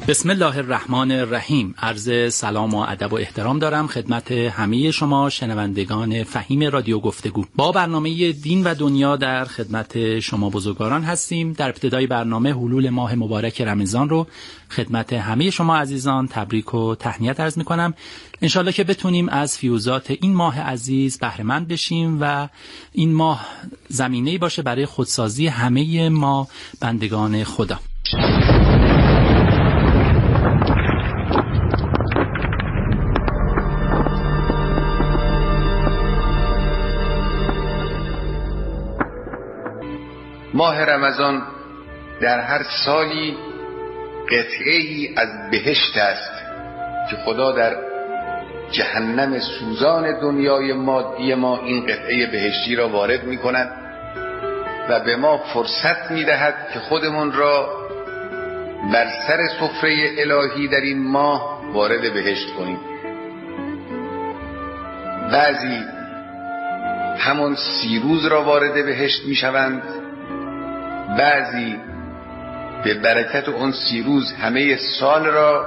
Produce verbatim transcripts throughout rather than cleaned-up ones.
بسم الله الرحمن الرحیم. عرض سلام و ادب و احترام دارم خدمت همه شما شنوندگان فهیم رادیو گفتگو. با برنامه دین و دنیا در خدمت شما بزرگواران هستیم. در ابتدای برنامه حلول ماه مبارک رمضان رو خدمت همه شما عزیزان تبریک و تهنیت عرض می‌کنم. انشالله که بتونیم از فیوزات این ماه عزیز بهره مند بشیم و این ماه زمینه‌ای باشه برای خودسازی همه ما بندگان خدا. ماه رمضان در هر سالی قطعه‌ای از بهشت است که خدا در جهنم سوزان دنیای مادی ما این قطعه بهشتی را وارد می کند و به ما فرصت می دهد که خودمون را بر سر سفره الهی در این ماه وارد بهشت کنیم. بعضی همون سی روز را وارد بهشت می شوند، بعضی به برکت اون سی روز همه سال را،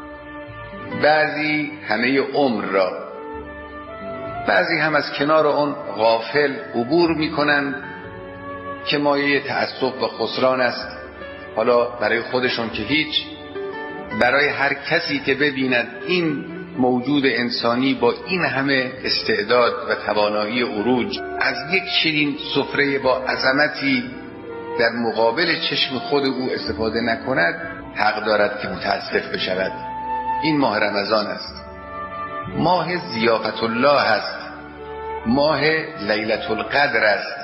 بعضی همه عمر را، بعضی هم از کنار اون غافل عبور می کنند که مایه تأسف و خسران است. حالا برای خودشون که هیچ، برای هر کسی که ببیند این موجود انسانی با این همه استعداد و توانایی عروج از یک چنین سفره با عظمتی در مقابل چشم خود او استفاده نکند، حق دارد که متاسف بشود. این ماه رمضان است، ماه ضیافت الله است، ماه لیلة القدر است.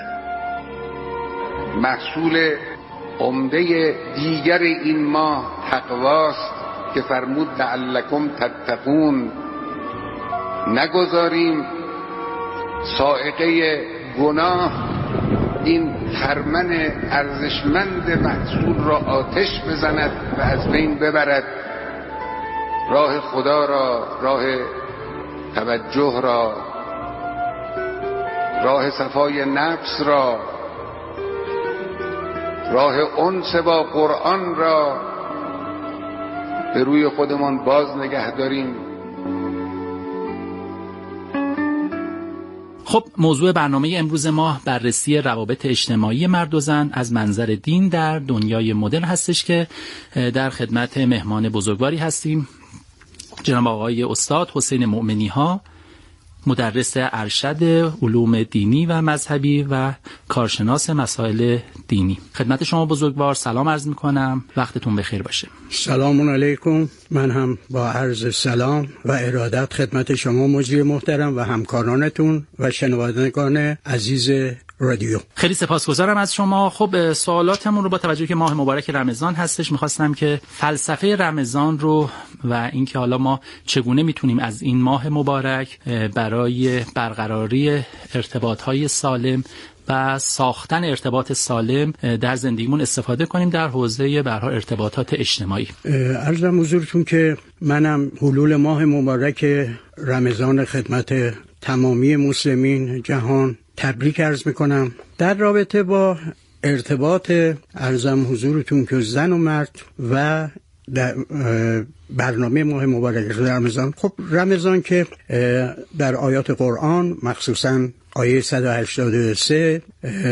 محصول عمده دیگر این ماه تقواست که فرمود لعلکم تتقون. نگذاریم صاعقه گناه این خرمن ارزشمند محصول را آتش بزند و از بین ببرد. راه خدا را، راه توجه را، راه صفای نفس را، راه انس با قرآن را به روی خودمان باز نگه داریم. خب، موضوع برنامه امروز ما بررسی روابط اجتماعی مرد و زن از منظر دین در دنیای مدرن هستش که در خدمت مهمان بزرگواری هستیم، جناب آقای استاد حسین مؤمنی ها، مدرس ارشد علوم دینی و مذهبی و کارشناس مسائل دینی. خدمت شما بزرگوار سلام عرض میکنم، وقتتون بخیر باشه. سلام علیکم. من هم با عرض سلام و ارادت خدمت شما مجری محترم و همکارانتون و شنوندگان عزیز رادیو. خیلی سپاسگزارم از شما. خب، سوالاتمون رو با توجه که ماه مبارک رمضان هستش میخواستم که فلسفه رمضان رو و اینکه حالا ما چگونه میتونیم از این ماه مبارک برای برقراری ارتباطهای سالم و ساختن ارتباط سالم در زندگیمون استفاده کنیم در حوزه برها ارتباطات اجتماعی. عرضم حضورتون که منم حلول ماه مبارک رمضان خدمت تمامی مسلمین جهان تبریک عرض میکنم. در رابطه با ارتباط عرضم حضورتون که زن و مرد و در برنامه ماه مبارک رمضان، خب رمضان که در آیات قرآن مخصوصاً آیه صد و هشتاد و سه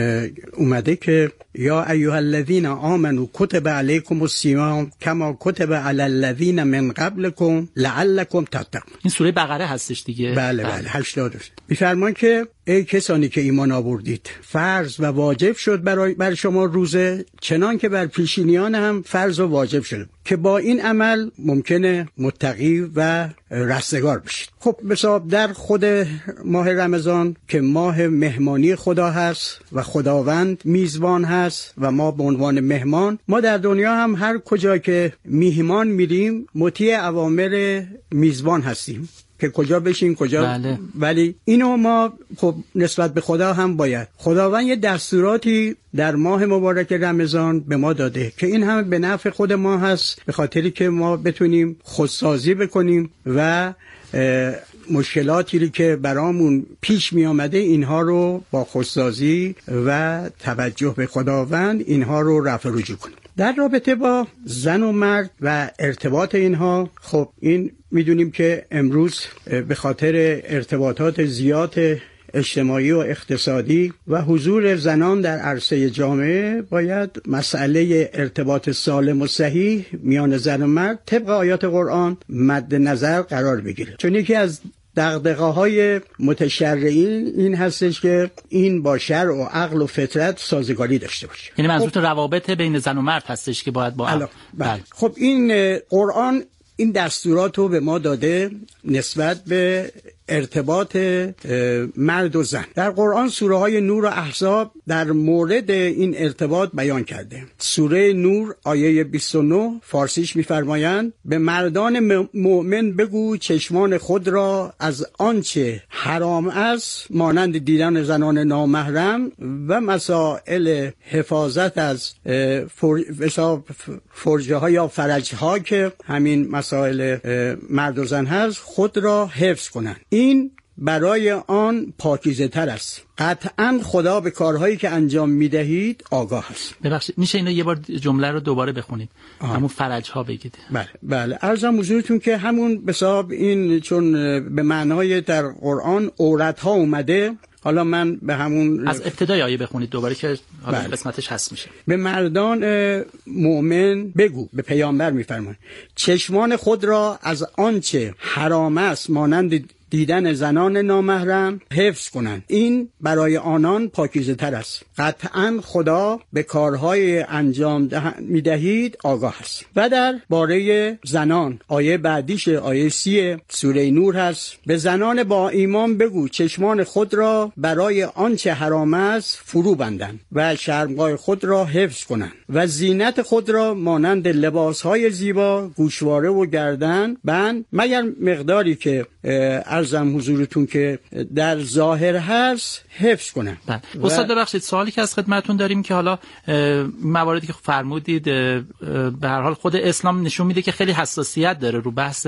اومده که یا ایها الذین آمنوا کتب علیکم الصیام کما کتب علی الذین من قبلکم لعلکم تتقون. این سوره بقره هستش دیگه. بله بله هشتاد و سه. می‌فرمان که ای کسانی که ایمان آوردید فرض و واجب شد برای بر شما روزه چنان که بر پیشینیان هم فرض و واجب شده که با این عمل ممکنه متقی و رستگار بشید. خب مثلا در خود ماه رمضان که ماه مهمانی خدا هست و خداوند میزبان هست و ما به عنوان مهمان، ما در دنیا هم هر کجا که میهمان میریم مطیع اوامر میزبان هستیم که کجا بشین کجا. بله. ولی اینو ما خب نسبت به خدا هم باید، خداوند یه دستوراتی در ماه مبارک رمضان به ما داده که این هم به نفع خود ما هست، به خاطری که ما بتونیم خودسازی بکنیم و مشکلاتی که برامون پیش می آمده اینها رو با خودسازی و توجه به خداوند اینها رو رفع رجوع کنیم. در رابطه با زن و مرد و ارتباط اینها، خب این میدونیم که امروز به خاطر ارتباطات زیاد اجتماعی و اقتصادی و حضور زنان در عرصه جامعه باید مسئله ارتباط سالم و صحیح میان زن و مرد طبق آیات قرآن مد نظر قرار بگیره، چون یکی از دغدغه‌های متشرعین این هستش که این با شرع و عقل و فطرت سازگاری داشته باشه. یعنی منظورتون خب روابط بین زن و مرد هستش که باید با عقل. بله. خب این قرآن این دستورات رو به ما داده نسبت به ارتباط مرد و زن. در قرآن سوره های نور و احزاب در مورد این ارتباط بیان کرده. سوره نور آیه بیست و نه فارسیش می‌فرمایند به مردان مؤمن بگو چشمان خود را از آنچه حرام است مانند دیدن زنان نامحرم و مسائل حفاظت از فرجه ها یا فرج ها که همین مسائل مرد و زن هست خود را حفظ کنند. این برای آن پاکیزه تر است. قطعاً خدا به کارهایی که انجام میدهید آگاه است. ببخشید میشه اینو یه بار جمله رو دوباره بخونید؟ آه. همون فرج ها بگید. بله بله عرضم حضورتون که همون به حساب این چون به معنای در قرآن عورت ها اومده، حالا من به همون از ابتدای آیه بخونید دوباره که حالا بله. قسمتش هست میشه. به مردان مؤمن بگو، به پیامبر میفرمایند چشمان خود را از آنچه حرام است مانند دیدن زنان نامحرم حفظ کنند، این برای آنان پاکیزه تر است. قطعاً خدا به کارهای انجام میدهید آگاه است. و در باره زنان آیه بعدیش آیه سی سوره نور هست به زنان با ایمان بگو چشمان خود را برای آنچه حرام است فرو بندند و شرمگاه خود را حفظ کنند و زینت خود را مانند لباسهای زیبا گوشواره و گردن بند مگر مقداری که عرضم حضورتون که در ظاهر هست حفظ کنن. بله. استاد ببخشید سوالی که از خدمتتون داریم که حالا مواردی که فرمودید به هر حال خود اسلام نشون میده که خیلی حساسیت داره رو بحث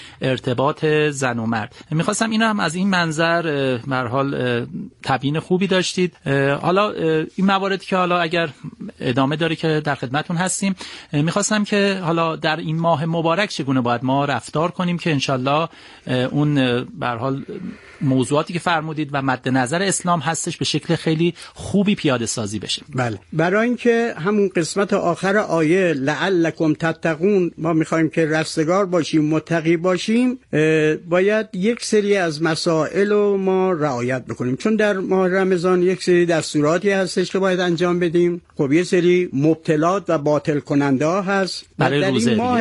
ارتباط زن و مرد. میخواستم اینو هم از این منظر به هر حال تبیین خوبی داشتید. حالا این مواردی که حالا اگر ادامه داره که در خدمتتون هستیم، میخواستم که حالا در این ماه مبارک چگونه باید ما رفتار کنیم که انشالله اون به هر حال موضوعاتی که فرمودید و مد نظر اسلام هستش به شکل خیلی خوبی پیاده سازی بشه. بله. برای اینکه همون قسمت آخر آیه لعلکم تتقون ما میخوایم که رستگار باشیم، متقی باشیم، باید یک سری از مسائل رو ما رعایت بکنیم، چون در ماه رمضان یک سری دستوراتی هستش که باید انجام بدیم. خب یه سری مبتلات و باطل کننده ها هست. برای در این ماه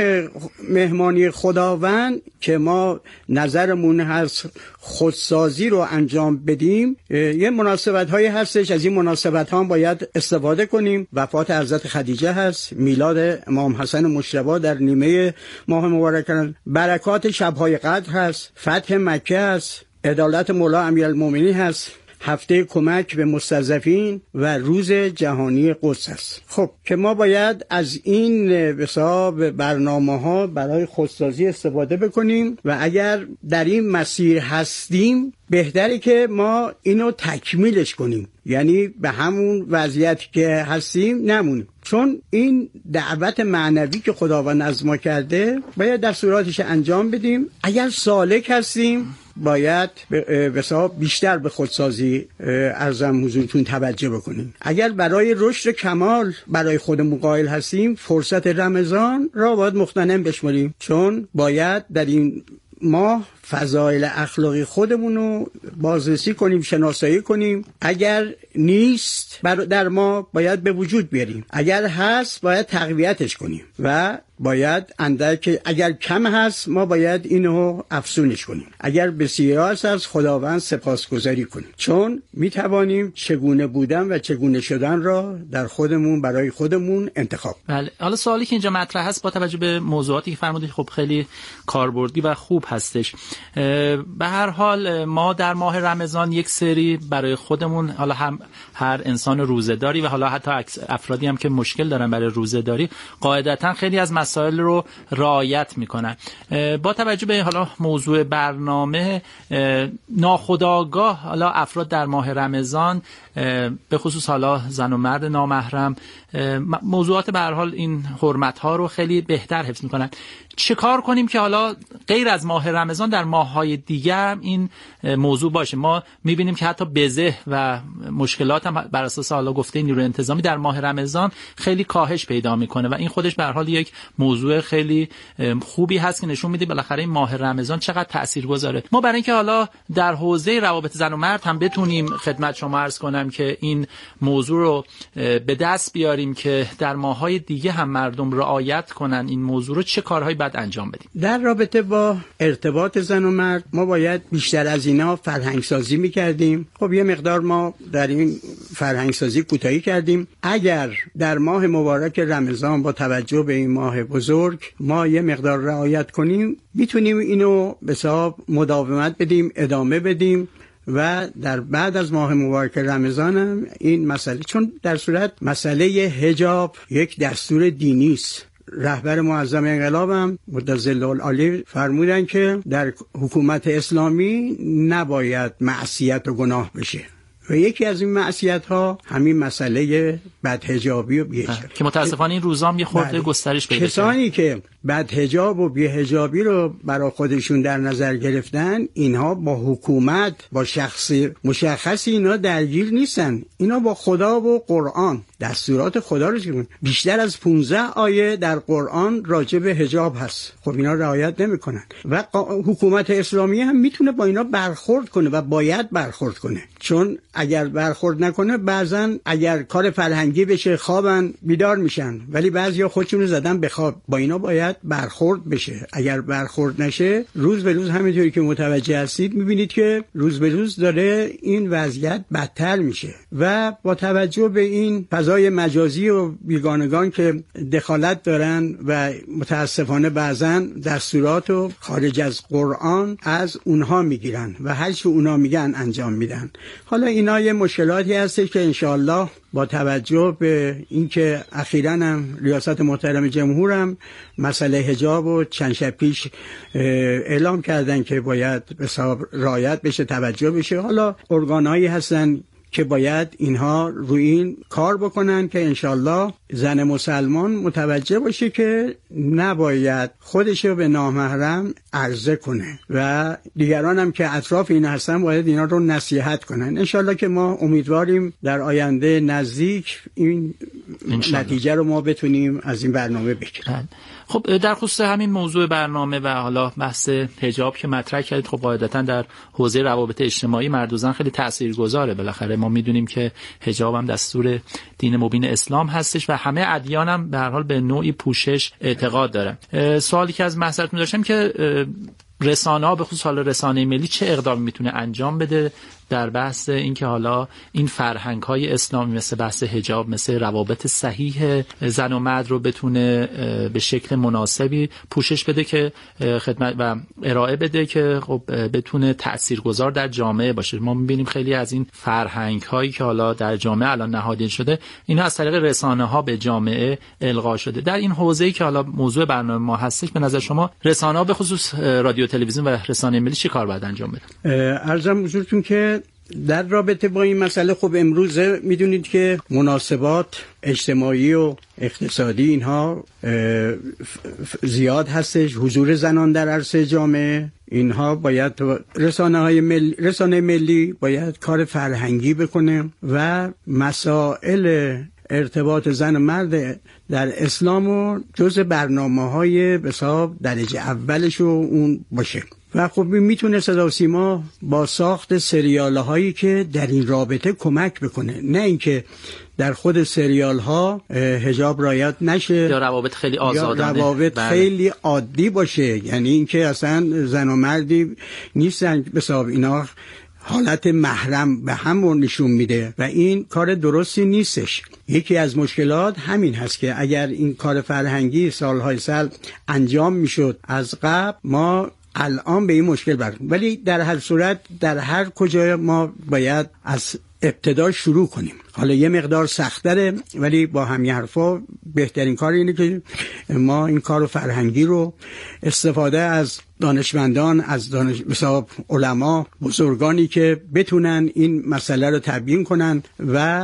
مهمانی خداوند که ما نظرمون هست خودسازی رو انجام بدیم، یه مناسبت هایی هستش، از این مناسبت ها باید استفاده کنیم. وفات حضرت خدیجه هست، میلاد امام حسن مجتبی در نیمه ماه مبارک، برکات شب‌های قدر هست، فتح مکه هست، عدالت مولا امیرالمومنین هست، هفته کمک به مستضعفین و روز جهانی قدس است. خب که ما باید از این حساب برنامه‌ها برای خودسازی استفاده بکنیم و اگر در این مسیر هستیم بهتره که ما اینو تکمیلش کنیم، یعنی به همون وضعیتی که هستیم نمونیم، چون این دعوت معنوی که خداوند از ما کرده باید دستوراتش انجام بدیم. اگر سالک هستیم باید به حساب بیشتر به خودسازی ارزم حضورتون توجه بکنیم. اگر برای رشد کمال برای خودمون قائل هستیم فرصت رمضان را باید مغتنم بشماریم، چون باید در این ما فضایل اخلاقی خودمون رو بازرسی کنیم، شناسایی کنیم. اگر نیست در ما باید به وجود بیاریم، اگر هست باید تقویتش کنیم و باید اندک اگر کم هست ما باید اینو افزونش کنیم، اگر بسیار هست از خداوند سپاسگزاری کنیم، چون میتوانیم چگونه بودن و چگونه شدن را در خودمون برای خودمون انتخاب. بله. حالا سوالی که اینجا مطرح هست با توجه به موضوعاتی که فرمودید خب خیلی کاربردی و خوب هستش. به هر حال ما در ماه رمضان یک سری برای خودمون، حالا هم هر انسان روزه‌داری و حالا حتی افرادی هم که مشکل دارن برای روزه‌داری، قاعدتاً خیلی از مسائل رو رعایت میکنن. با توجه به حالا موضوع برنامه، ناخودآگاه حالا افراد در ماه رمضان به خصوص حالا زن و مرد نامحرم موضوعات به هر حال این حرمت ها رو خیلی بهتر حفظ میکنن. چه کار کنیم که حالا غیر از ماه رمضان در ماه‌های دیگه هم این موضوع باشه؟ ما میبینیم که حتی بزه و مشکلات هم بر اساس حالا گفته نیروی انتظامی در ماه رمضان خیلی کاهش پیدا میکنه و این خودش به هر حال یک موضوع خیلی خوبی هست که نشون میده بالاخره این ماه رمضان چقدر تاثیرگذاره. ما برای اینکه حالا در حوزه روابط زن و مرد هم بتونیم خدمت شما عرض کنم که این موضوع رو به دست بیاریم که در ماه‌های دیگه هم مردم رعایت کنن این موضوع رو، چه کارهایی باید انجام بدیم؟ در رابطه با ارتباط زن و مرد ما باید بیشتر از اینا فرهنگ سازی می‌کردیم. خب یه مقدار ما در این فرهنگ سازی کوتاهی کردیم. اگر در ماه مبارک رمضان با توجه به این ماه بزرگ ما یه مقدار رعایت کنیم، میتونیم اینو به حساب مداومت بدیم، ادامه بدیم و در بعد از ماه مبارک رمضان هم این مسئله، چون در صورت مسئله حجاب یک دستور دینی است. رهبر معظم انقلاب هم متظل العالی فرمودن که در حکومت اسلامی نباید معصیت و گناه بشه و یکی از این معصیت ها همین مسئله بدحجابی و بی‌حجابی که متاسفانه این روزام یه خورده بله. گسترش پیدا کرده. کسانی که بدحجاب و بی‌حجابی رو برای خودشون در نظر گرفتن، اینها با حکومت، با شخص مشخصی اینا درگیر نیستن. اینا با خدا و قرآن، دستورات خدا رو چیکار؟ بیشتر از پانزده آیه در قرآن راجع به حجاب هست. خب اینا رعایت نمی‌کنن و حکومت اسلامی هم میتونه با اینا برخورد کنه و باید برخورد کنه، چون اگر برخورد نکنه بعضن اگر کار فرهنگی بشه خوابن بیدار میشن، ولی بعضیا خودشونو زدن به خواب. با اینا باید برخورد بشه. اگر برخورد نشه روز به روز همینطوری که متوجه هستید میبینید که روز به روز داره این وضعیت بدتر میشه و با توجه به این فضای مجازی و بیگانگان که دخالت دارن و متاسفانه بعضن دستورات و خارج از قرآن از اونها میگیرن و هر چی اونها میگن انجام میدن. حالا اینا یه مشکلاتی هستش که انشاءالله با توجه به اینکه اخیراً هم ریاست محترم جمهور هم مسئله حجاب و چند شب پیش اعلام کردن که باید به حساب رعایت بشه، توجه بشه. حالا ارگانهایی هستن که باید اینها روی این کار بکنن که انشالله زن مسلمان متوجه باشه که نباید خودشو به نامحرم عرضه کنه و دیگران هم که اطراف این هستن باید اینا رو نصیحت کنن. انشالله که ما امیدواریم در آینده نزدیک این نتیجه رو ما بتونیم از این برنامه بگیریم. خب در خصوص همین موضوع برنامه و حالا بحث حجاب که مطرح کردید، خب قاعدتاً در حوزه روابط اجتماعی مرد و زن خیلی تاثیرگذاره. بالاخره ما میدونیم که حجاب هم دستور دین مبین اسلام هستش و همه ادیان هم به هر حال به نوعی پوشش اعتقاد دارن. سوالی که از محضرتون داشتم که رسانه‌ها به خصوص حالا رسانه ملی چه اقدامی میتونه انجام بده در بحث این که حالا این فرهنگ‌های اسلامی مثل بحث حجاب، مثل روابط صحیح زن و مرد رو بتونه به شکل مناسبی پوشش بده که خدمت و ارائه بده که خب بتونه تاثیرگذار در جامعه باشه. ما می‌بینیم خیلی از این فرهنگ‌هایی که حالا در جامعه الان نهادین شده، اینا از طریق رسانه‌ها به جامعه القا شده. در این حوزه‌ای که حالا موضوع برنامه ما هستش، به نظر شما رسانه‌ها به خصوص رادیو تلویزیون و رسانه ملی چه کار باید انجام بده؟ عرضم حضورتون که در رابطه با این مسئله خب امروز میدونید که مناسبات اجتماعی و اقتصادی اینها زیاد هستش، حضور زنان در عرصه جامعه، اینها باید رسانه های ملی، رسانه ملی باید کار فرهنگی بکنه و مسائل ارتباط زن و مرد در اسلام و جز برنامه‌های به حساب درجه اولش اون باشه. و خب میتونه صدا و سیما با ساخت سریال هایی که در این رابطه کمک بکنه، نه اینکه در خود سریال ها حجاب رعایت نشه یا روابط خیلی آزادانه، یا روابط بله. خیلی عادی باشه، یعنی اینکه اصلا زن و مردی نیستن به حساب اینا حالت محرم به هم نشون میده و این کار درستی نیستش. یکی از مشکلات همین هست که اگر این کار فرهنگی سالهای سال انجام میشد از قبل، ما الان به این مشکل برخورد. ولی در هر صورت در هر کجا ما باید از ابتدا شروع کنیم. حالا یه مقدار سخت‌تره ولی با همین حرفا بهترین کار اینه که ما این کار فرهنگی رو استفاده از دانشمندان، از دانش مثلا علما، بزرگانی که بتونن این مسئله رو تبیین کنن و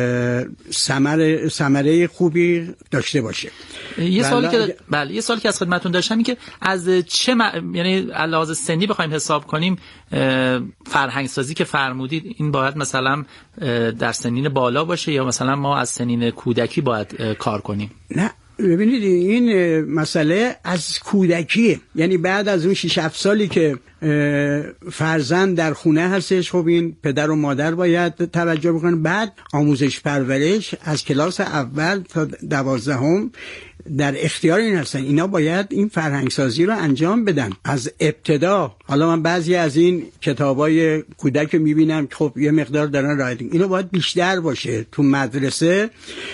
ثمره ثمره خوبی داشته باشه. یه سوالی که بله یه سوالی که از خدمتتون داشتم این که از چه م... یعنی علاوه سنی بخوایم حساب کنیم فرهنگ سازی که فرمودید این باید مثلا در سنین بالا باشه یا مثلا ما از سنین کودکی باید کار کنیم؟ نه ببینید این مسئله از کودکیه، یعنی بعد از اون شش هفت سالی که فرزند در خونه هستش، خب این پدر و مادر باید توجه بکنن. بعد آموزش پرورش از کلاس اول تا دوازدهم در اختیار این هستن، اینا باید این فرهنگ سازی رو انجام بدن از ابتدا. حالا من بعضی از این کتابای کودک رو میبینم خب یه مقدار دارن رعایت، اینو باید بیشتر باشه. تو مدرسه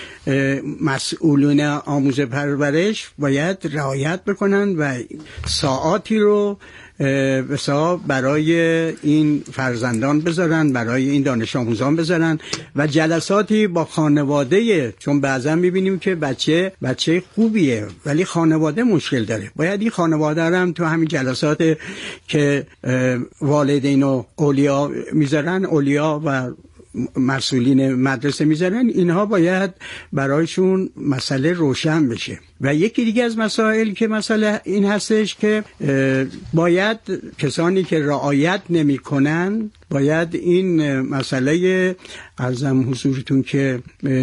مسئولون آموزش پرورش باید رعایت بکنن و ساعاتی رو بسا برای این فرزندان بذارن، برای این دانش آموزان بذارن و جلساتی با خانواده، چون بعضا میبینیم که بچه بچه خوبیه ولی خانواده مشکل داره. باید این خانواده هم تو همین جلسات که والدین و اولیا میذارن، اولیا و مسئولین مدرسه میذارن، اینها باید برایشون مسئله روشن بشه. و یکی دیگه از مسائل که مسئله این هستش که باید کسانی که رعایت نمی کنن باید این مسئله عرضم حضورتون که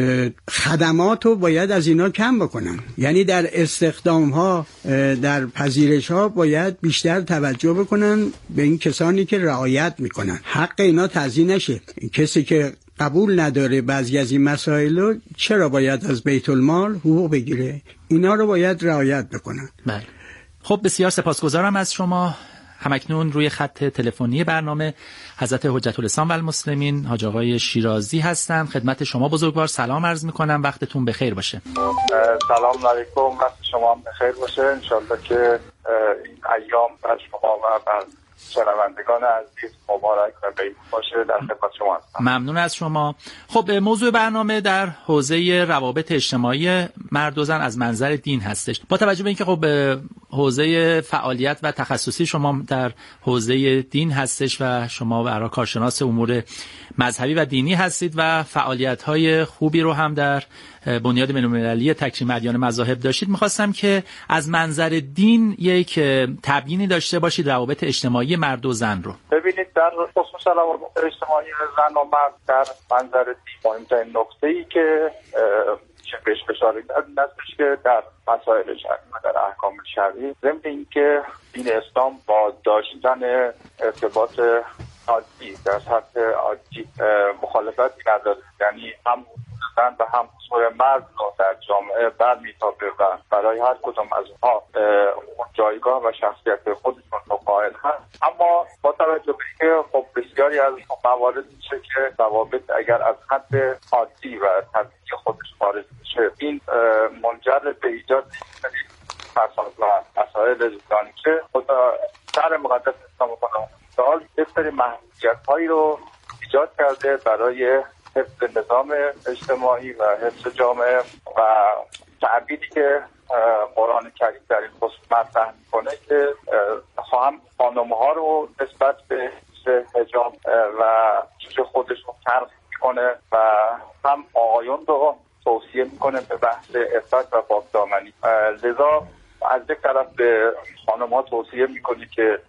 خدمات رو باید از اینا کم بکنن، یعنی در استخدام ها، در پذیرش ها باید بیشتر توجه بکنن به این کسانی که رعایت میکنن، حق اینا تضییع نشه. کسی که قبول نداره بعضی از این مسائل رو چرا باید از بیت المال حقوق بگیره؟ اینا رو باید رعایت بکنن. بله. خب بسیار سپاسگزارم از شما. همکنون روی خط تلفنی برنامه حضرت حجت الاسلام و المسلمین حاج آقای شیرازی هستم. خدمت شما بزرگوار سلام عرض میکنم، وقتتون بخیر باشه. سلام علیکم، وقت شما هم بخیر باشه. انشالله که این ایام بر شما و بر شنوندگان عزیز مبارک و بید باشه. در خدمت شما هستم. ممنون از شما. خب موضوع برنامه در حوزه روابط اجتماعی مرد و زن از منظر دین هستش. با توجه به اینکه خب حوزه فعالیت و تخصصی شما در حوزه دین هستش و شما برای کارشناس امور مذهبی و دینی هستید و فعالیت‌های خوبی رو هم در بنیاد بین‌المللی تکریم ادیان مذاهب داشتید، می‌خواستم که از منظر دین یک تبیینی داشته باشید روابط اجتماعی مرد و زن رو. ببینید در خصوص روابط اجتماعی زن و مرد در منظر دین مهمترین نکته‌ای که چه بهش اشاره کردن این هستش که در مسائل شرعی و در احکام شرعی ضمن اینکه دین اسلام با داشتن ارتباط عادی در سطح عادی مخالفتی نداره، یعنی هم زن و هم حضور مرد رو در جامعه برمی‌تابه و برای هر کدوم از اونها جایگاه و شخصیت خودشون رو قائل هست. اما با توجه به اینکه خب بسیاری از موارد میشه که روابط اگر از حد عادی و طبیعی خودش خارج بشه، این منجر به ایجاد فساد و مسائل زندانی که خدا شرع مقدس اسلام سال یه سری محدودیت‌هایی رو ایجاد کرده برای حفظ نظام اجتماعی و حفظ جامعه و تعبیری که قرآن کریم در این خصوص مطرح میکنه که هم خانم‌ها رو نسبت به حجاب و چیز خودشون ترک میکنه و هم آقایون رو توصیه میکنه به بحث عفت و پاکدامنی. لذا از یک طرف به خانم‌ها توصیه میکنی که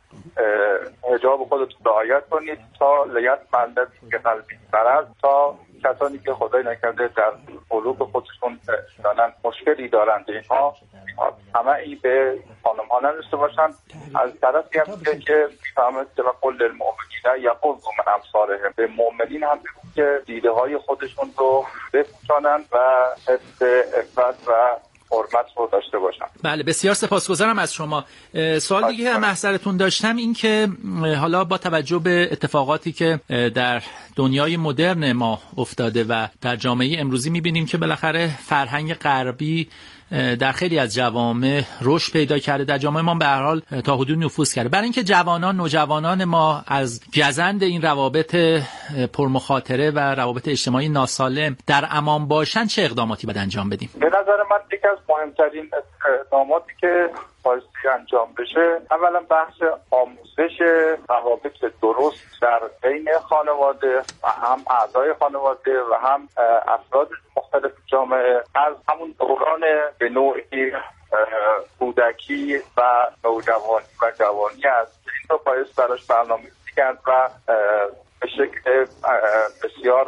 حجاب خودتون رعایت کنید تا لیت مندت که قلبی برد، تا کسانی که خدای نکرده در قلوب خودشون دارن مشکلی دارند اینها همه ای به خانم‌ها نرسیده باشن. از طرفی هم که میفهمد که قل للمؤمنین یغضوا من ابصارهم، به مؤمنین هم بگو که دیده های خودشون رو بپوشانند و حفظ عفت و حرمت رو داشته باشن. بله بسیار سپاسگزارم از شما. سوال دیگه هم محضرتون داشتم این که حالا با توجه به اتفاقاتی که در دنیای مدرن ما افتاده و در جامعه امروزی میبینیم که بالاخره فرهنگ غربی در خیلی از جوامع رشد پیدا کرده، در جامعه ما به هر حال تا حدود نفوذ کرده. برای اینکه جوانان نوجوانان ما از گزند این روابط پرمخاطره و روابط اجتماعی ناسالم در امان باشن، چه اقداماتی باید انجام بدیم؟ به نظر من یکی از مهمترین اقداماتی که بایستی انجام بشه، اولا بحث آموزش روابط درست در بین خانواده و هم اعضای خانواده و هم افراد مختلف جامعه از همون دوران به نوعی کودکی و نوجوانی و جوانی است. این رو بایست براش برنامه‌ریزی کرد و به شکل بسیار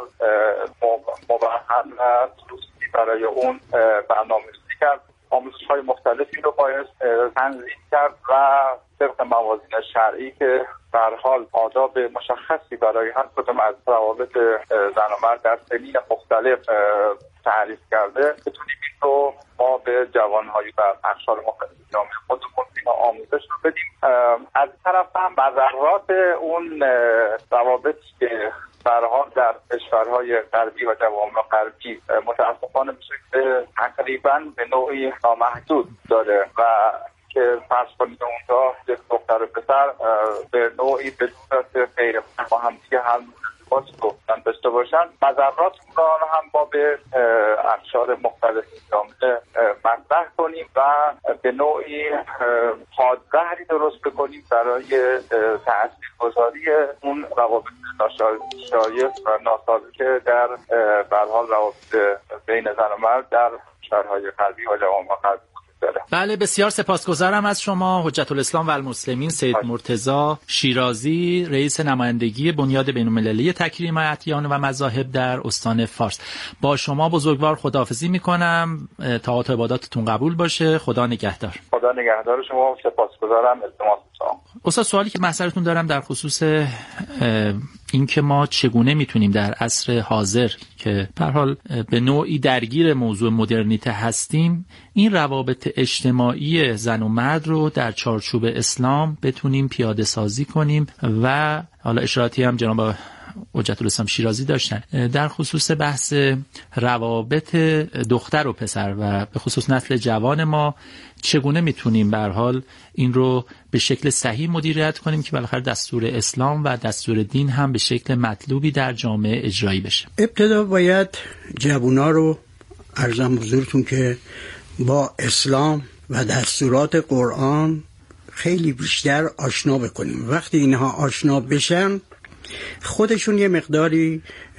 مبهم و درستی برای اون برنامه‌ریزی کرد. آموزش‌های مختلفی رو باید تنظیم کرد و طبق موازین شرعی که به هر حال آداب مشخصی برای هر کدوم از روابط زن و مرد در سنین مختلف تعریف کرده، بتونیم این رو ما به جوان‌های و اقشار مختلف جامعه خودمون این آموزش رو بدیم. از طرف هم مضرات اون روابطی که به هر حال در کشورهای غربی و جوامع غربی متأسفانه به شکل تقریبا به نوعی نامحدود داره و که فرض کنید اونجا یک دختر و پسر به نوعی به صورت غیر با هم دیگه هم باز گفتن داشته باشن، مضرات اون هم با به اقشار مختلف جامعه مطرح کنیم و به نوعی پادزهری درست بکنیم برای تاثیرگذاری اون روابط ناشایست و ناسالم که در به هر حال روابط بین زن و مرد در کشورهای غربی و جوامع غربی. بله، بسیار سپاسگزارم از شما حجت الاسلام و المسلمین سید مرتضی شیرازی، رئیس نمایندگی بنیاد بین‌المللی تکریم ادیان و مذاهب در استان فارس. با شما بزرگوار خداحافظی میکنم، طاعات و عباداتتون قبول باشه. خدا نگهدار. خدا نگهدار شما، سپاسگزارم. التماس می‌کنم. استاد، سوالی که مسئله‌تون دارم در خصوص این که ما چگونه میتونیم در عصر حاضر که به هر حال به نوعی درگیر موضوع مدرنیته هستیم، این روابط اجتماعی زن و مرد رو در چارچوب اسلام بتونیم پیاده سازی کنیم و حالا اشاراتی هم جناب حجت الاسلام شیرازی داشتن در خصوص بحث روابط دختر و پسر و به خصوص نسل جوان ما، چگونه میتونیم به هر حال این رو به شکل صحیح مدیریت کنیم که بالاخره دستور اسلام و دستور دین هم به شکل مطلوبی در جامعه اجرایی بشه. ابتدا باید جوونا رو عرضم حضورتون که با اسلام و دستورات قرآن خیلی بیشتر آشنا بکنیم. وقتی اینها آشنا بشن، خودشون یه مقداری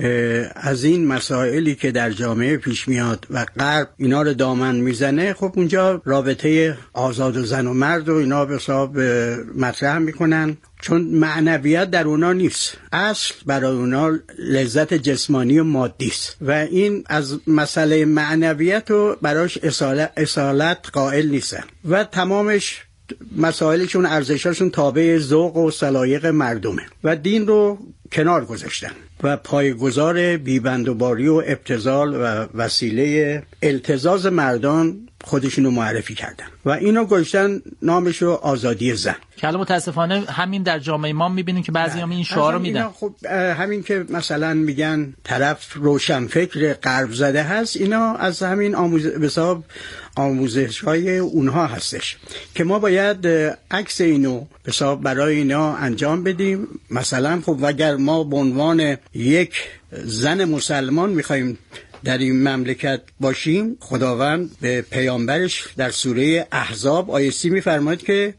از این مسائلی که در جامعه پیش میاد و غرب اینا رو دامن میزنه، خب اونجا رابطه آزاد و زن و مرد و اینا به حساب مطرح میکنن، چون معنویت در اونا نیست. اصل برای اونا لذت جسمانی و مادی است و این از مسئله معنویت رو براش اصالت, اصالت قائل نیستن و تمامش مسائلشون ارزشاشون تابع ذوق و سلایق مردمه و دین رو کنار گذاشتن و پایه‌گذار بیبندوباری و ابتذال و وسیله التزاز مردان خودشونو معرفی کردن و اینو گذاشتن نامشو آزادی زن، که الان متاسفانه همین در جامعه ما میبینیم که بعضی هم این شعار رو میدن. خب همین که مثلا میگن طرف روشنفکر غرب زده هست، اینا از همین آموز... بساب آموزش‌های اونها هستش که ما باید عکس اینو بساب برای اینا انجام بدیم. مثلا خب اگر ما به عنوان یک زن مسلمان میخوایم در این مملکت باشیم، خداوند به پیامبرش در سوره احزاب آیه سی میفرماید که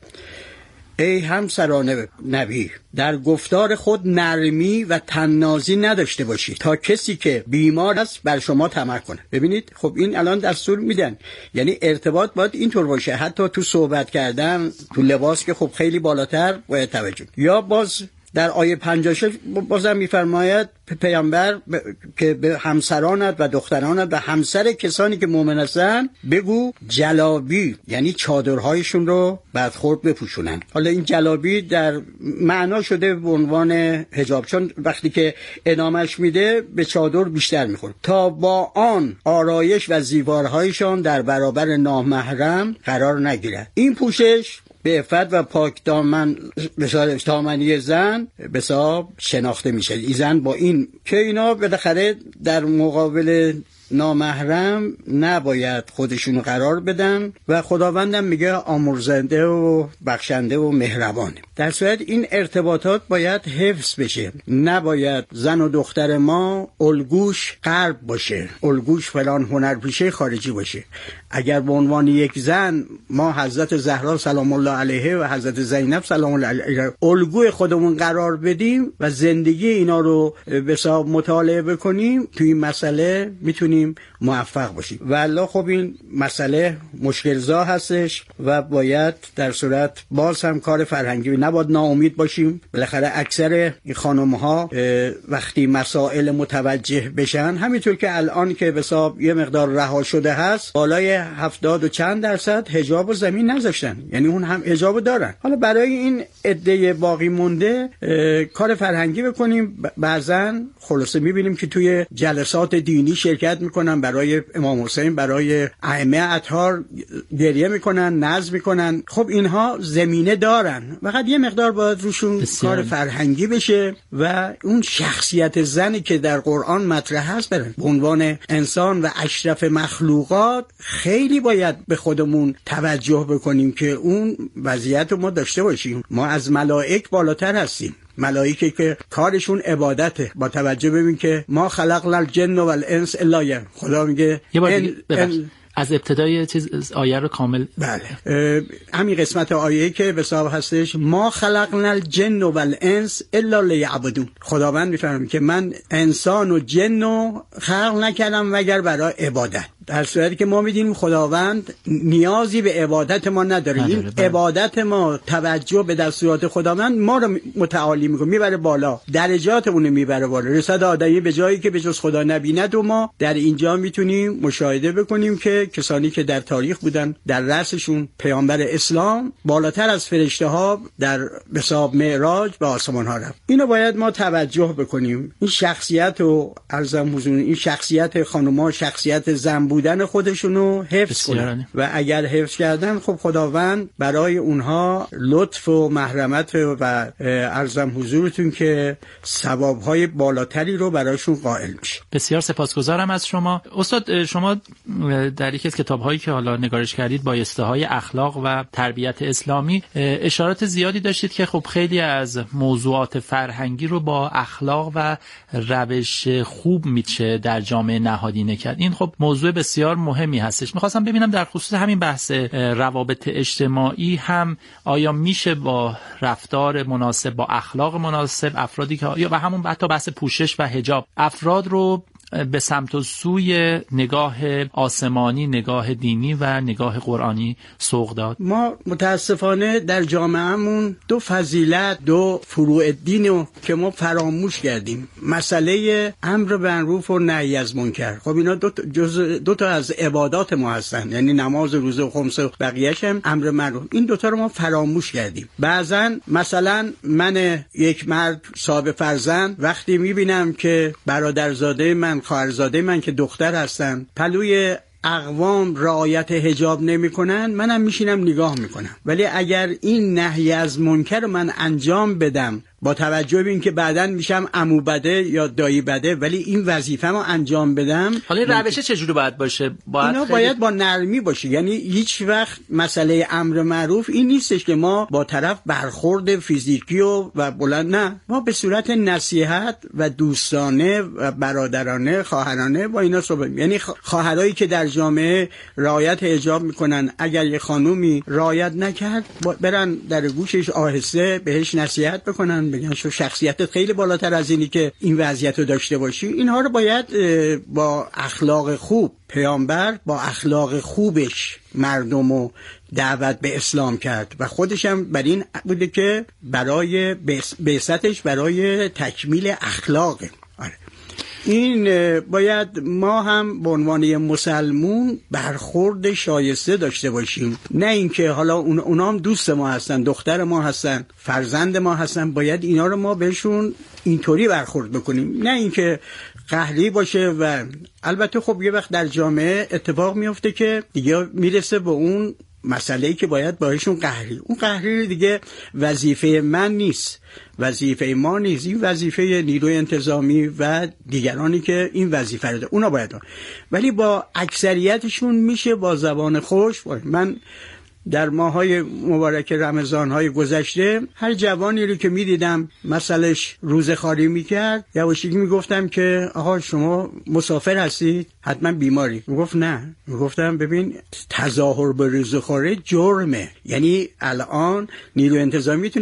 ای همسران نبی، در گفتار خود نرمی و طنازی نداشته باشید تا کسی که بیمار است بر شما طمع کنه. ببینید خب این الان دستور میدن، یعنی ارتباط باید اینطور باشه، حتی تو صحبت کردن، تو لباس که خب خیلی بالاتر باید توجه. یا باز در آیه پنجاه و شش بازم میفرماید پیامبر ب... که به همسرانت و دخترانت و همسر کسانی که مؤمن هستن بگو جلابی، یعنی چادرهایشون رو بدخورد بپوشونن. حالا این جلابی در معنا شده به عنوان حجاب، چون وقتی که ادامش میده به چادر بیشتر میخوره، تا با آن آرایش و زیورهایشان در برابر نامحرم قرار نگیرد. این پوشش به عفت و پاک دامن به دامنی زن به حساب شناخته میشه. این زن با این که اینا بالاخره در مقابل نامحرم نباید خودشون قرار بدن و خداوندم میگه آمرزنده و بخشنده و مهربانه. در صورت این ارتباطات باید حفظ بشه. نباید زن و دختر ما الگوش غرب باشه، الگوش فلان هنرپیشه خارجی باشه. اگر به عنوان یک زن ما حضرت زهرا سلام الله علیها و حضرت زینب سلام الله علیها الگوی خودمون قرار بدیم و زندگی اینا رو به حساب مطالعه بکنیم، توی این مسئله میتونیم موفق باشیم. والله خب این مسئله مشکل‌زا هستش و باید در صورت باز هم کار فرهنگی، نباید ناامید باشیم. بالاخره اکثر این خانم‌ها وقتی مسائل متوجه بشن، همینطور که الان که به حساب یه مقدار رها شده هست، بالای هفتاد و چند درصد حجاب و زمین نذاشتن، یعنی اون هم حجاب دارن. حالا برای این عده باقی مونده کار فرهنگی بکنیم. بعضن خلاصه میبینیم که توی جلسات دینی شرکت میکنن، برای امام حسین، برای ائمه اطهار گریه میکنن، نذر میکنن. خب اینها زمینه دارن، فقط یه مقدار باید روشون بسیار. کار فرهنگی بشه و اون شخصیت زنی که در قرآن مطرح هست برن. به عنوان انسان و اشرف مخلوقات خیلی باید به خودمون توجه بکنیم که اون وضعیت رو ما داشته باشیم. ما از ملائک بالاتر هستیم. ملائکه که کارشون عبادته. با توجه ببین که ما خلقنا الجن و الانس الا لیعبدون. خدا میگه یه بار دیگه ان... از ابتدای چیز آیه رو کامل. بله همین قسمت آیه که به حساب هستش ما خلقنا الجن و الانس الا لیعبدون. خداوند میفهمه که من انسان و جن رو خلق نکردم مگر برای عبادت. در صورتی که ما میدونیم خداوند نیازی به عبادت ما نداره. نداره این بله. عبادت ما توجه به دستورات خداوند ما رو متعالی میکنه، میبره بالا، درجاتمون رو میبره بالا، رسد آدمی به جایی که به جز خدا نبیند. و ما در اینجا میتونیم مشاهده بکنیم که کسانی که در تاریخ بودن در رأسشون پیامبر اسلام بالاتر از فرشته ها در حساب معراج به آسمان ها رفت. اینو باید ما توجه بکنیم. این شخصیت و عرضم حضور این شخصیت خانوما، شخصیت زن بودن خودشونو حفظ کنن و اگر حفظ کردن خب خداوند برای اونها لطف و مرحمت و عرضم حضورتون که ثوابهای بالاتری رو برایشون قائل میشه. بسیار سپاسگزارم از شما استاد. شما در یکی از کتاب‌هایی که حالا نگارش کردید، بایسته‌های اخلاق و تربیت اسلامی، اشارات زیادی داشتید که خب خیلی از موضوعات فرهنگی رو با اخلاق و روش خوب میشه در جامعه نهادینه کرد. این خب موضوع بسیار مهمی هستش. میخواستم ببینم در خصوص همین بحث روابط اجتماعی هم آیا میشه با رفتار مناسب، با اخلاق مناسب، افرادی که یا و همون حتی بحث پوشش و حجاب، افراد رو به سمت و سوی نگاه آسمانی، نگاه دینی و نگاه قرآنی سوق داد؟ ما متاسفانه در جامعهمون دو فضیلت، دو فروع دین رو که ما فراموش کردیم. مسئله امر معروف و نهی از منکر، خب اینا دو تا جز دو تا از عبادات ما هستن، یعنی نماز، روزه و خمس و بقیه‌اش هم امر معروف. این دو تا رو ما فراموش کردیم. بعضن مثلا من یک مرد صاحب فرزند وقتی میبینم که برادرزاده من، خواهرزاده من که دختر هستن، پلوی اقوام رعایت حجاب نمی کنن، منم میشینم نگاه میکنم. ولی اگر این نهی از منکر رو من انجام بدم با توجه به این که بعداً میشم عمو بده یا دایی بده، ولی این وظیفه‌مو انجام بدم. حالا روش چجوری باید باشه؟ باید اینا خیلی... باید با نرمی باشه. یعنی هیچ وقت مسئله امر معروف این نیستش که ما با طرف برخورد فیزیکی و, و بلند، نه، ما به صورت نصیحت و دوستانه و برادرانه، خواهرانه با اینا صحبت. یعنی خواهرایی که در جامعه رعایت حجاب میکنن، اگر یه خانومی رعایت نکرد برن در گوشش آهسته بهش نصیحت بکنن، بگن شو شخصیتت خیلی بالاتر از اینی که این وضعیت رو داشته باشی. اینها رو باید با اخلاق خوب، پیامبر با اخلاق خوبش مردم رو دعوت به اسلام کرد و خودش هم بر این بوده که برای بعثتش برای تکمیل اخلاقه. آره. این باید ما هم به عنوان مسلمون برخورد شایسته داشته باشیم، نه اینکه حالا اون اونا هم دوست ما هستن، دختر ما هستن، فرزند ما هستن، باید اینا رو ما بهشون اینطوری برخورد بکنیم، نه اینکه قهری باشه. و البته خب یه وقت در جامعه اتفاق میفته که دیگه میرسه به اون مسئله‌ای که باید باهاشون قهری، اون قهری دیگه وظیفه من نیست، وظیفه ما نیست، این وظیفه نیروی انتظامی و دیگرانی که این وظیفه رو دارن اونا باید دارن. ولی با اکثریتشون میشه با زبان خوش. من در ماهای مبارک رمضان‌های گذشته هر جوانی رو که می‌دیدم مسئلهش روزخواری می‌کرد، یواشکی میگفتم که آقا شما مسافر هستید؟ حتما بیماری؟ میگفت نه. میگفتم ببین تظاهر به روزخواری جرمه، یعنی الان نیروی انتظامی میتونه